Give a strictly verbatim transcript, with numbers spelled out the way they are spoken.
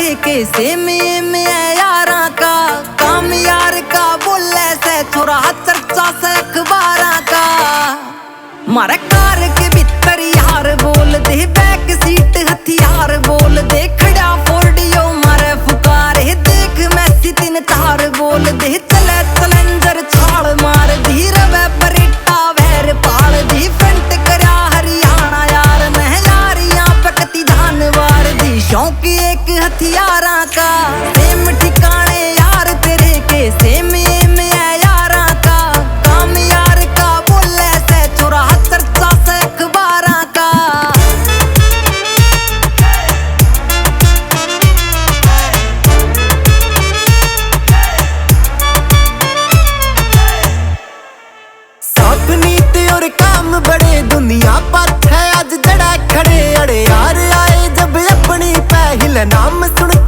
के सेम में यारा का काम यार का बोले से छोरा चर्चा से अखबारा का मारे कार के भीतर यार बोल दे बैक सीट हथियार बोल दे खड़ा फोर्डियो मारे फुकारे देख मैसी तीन चार बोल दे चले चलेंजर छाल मार दी रवे बरेटा वैर पाल दी फ्रंट करा हरियाणा यार मैं यारियां पकती जानवर दी शौक एक हथियारा का सेम ठिकाने यार तेरे के सेम में यारा का काम यार का बोले से छोरा चर्चा से अखबारा का साथ नीति और काम बड़े दुनिया पाथ है आज जड़ा खड़े अड़े यार आए जब अपनी पहल नाम सुन